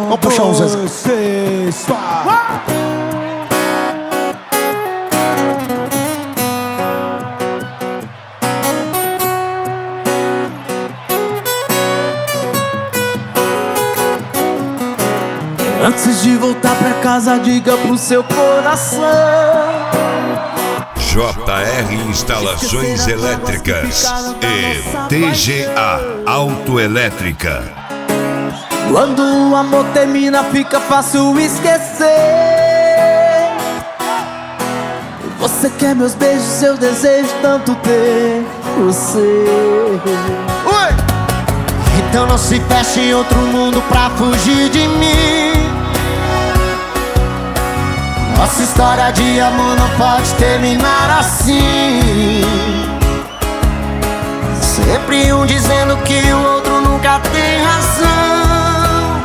Vamos puxar um Zezé. Antes de voltar pra casa, diga pro seu coração: JR Instalações Elétricas e TGA Autoelétrica. quando o amor termina, fica fácil esquecer. Você quer meus beijos, eu desejo tanto ter você. Oi! Então não se feche em outro mundo pra fugir de mim. Nossa história de amor não pode terminar assim. Sempre um dizendo que o outro nunca tem razão.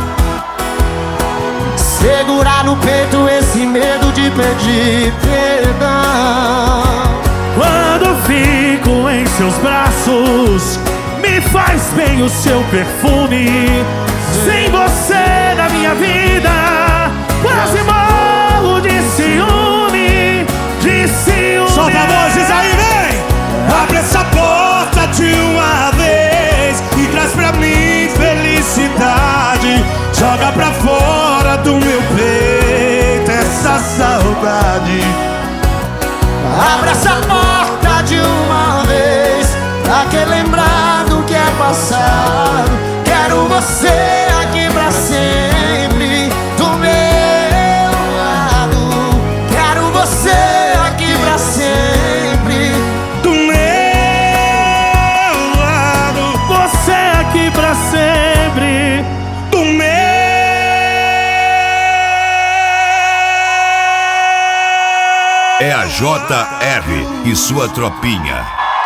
Segurar no peito esse medo de pedir perdão. Quando fico em seus braços, me faz bem o seu perfume. Sem você na minha vida, quase morro de ciúme. De ciúme. Solta vozes aí, vem! Abre essa porta de uma vez e traz pra mim felicidade. Joga pra fora do meu peito essa saudade. Abre essa porta de uma vez pra que lembrar do que é passado. Quero você aqui pra sempre do meu lado. Quero você aqui pra sempre Do meu lado, você aqui pra sempre. do meu. É a JR e sua tropinha.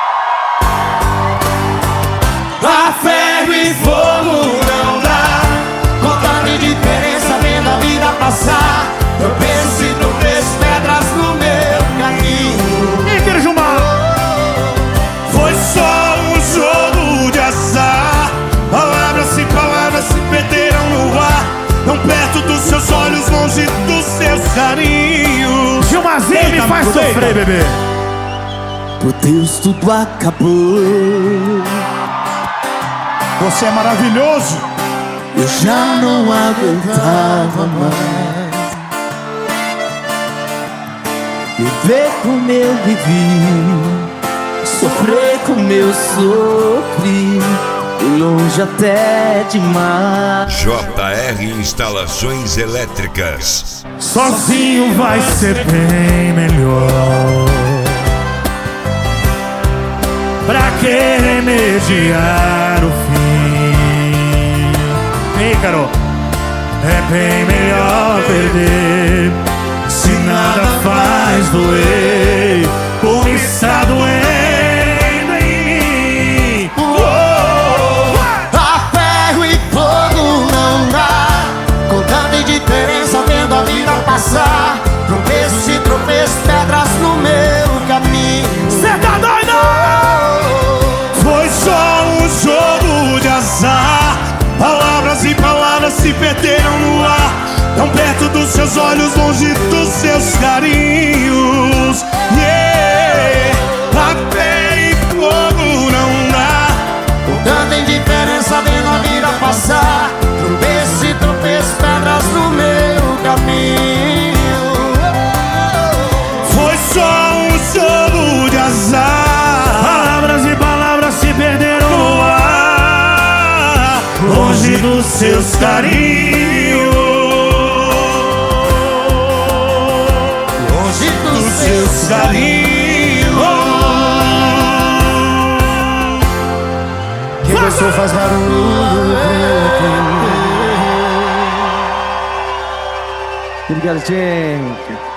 A ferro e fogo não dá. Contar de diferença vendo a vida passar. Tropeço e tropeço, pedras no meu caminho. E quero Gilmar. Foi só um jogo de azar. Palavras e palavras se perderam no ar. Tão perto dos seus olhos, longe dos seus carinhos. Gilmarzinho me faz sofrer, bebê. Por Deus, tudo acabou. Você é maravilhoso. Eu já não aguentava mais viver como eu vivi, sofrer como eu sofri, e longe até demais. JR Instalações Elétricas. Sozinho vai ser bem melhor. Pra que remediar o fim? Ei, Carol. É bem melhor perder. Se nada faz doer, como está doendo em mim. A ferro e fogo não dá. Com tanta indiferença vendo a vida passar. Tropeços e tropeços, pedras no meu caminho. Cê tá doido? Foi só um jogo de azar. Palavras e palavras se perderam no ar. Tão perto dos seus olhos, longe dos seus carinhos. Yeah. Papel e fogo não dá. Com tanta indiferença vendo a vida passar. Tropeço e tropeço, pedras no meu caminho. Foi só um jogo de azar. Palavras e palavras se perderam no ar, longe dos seus carinhos. Longe dos Seus carinhos. Quem gostou faz barulho. Obrigado, gente.